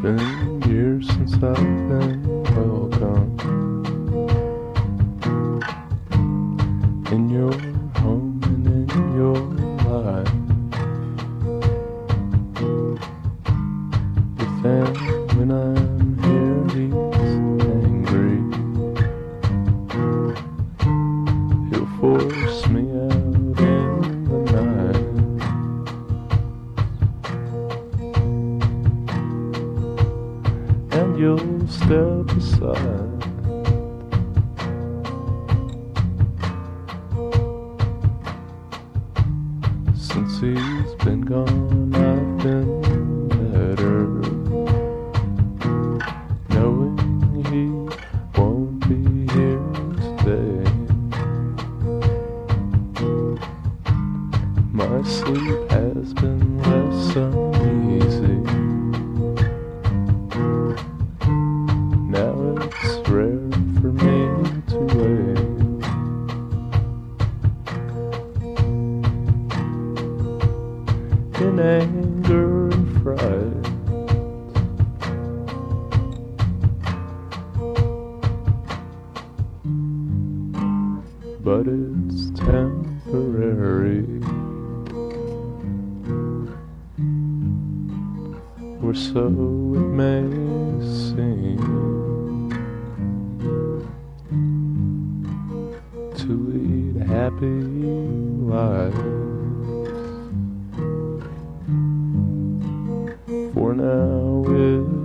been years since I've been welcome in your home and in your life. Then when I'm here he's angry, he'll force me out in the night. And you'll step aside. Since he's been gone, I've been better, knowing he won't be here today. My sleep has been less uneasy. Now it's rare for me to wait. In anger and fright, but it's temporary, or so it may seem, to lead happy lives. For now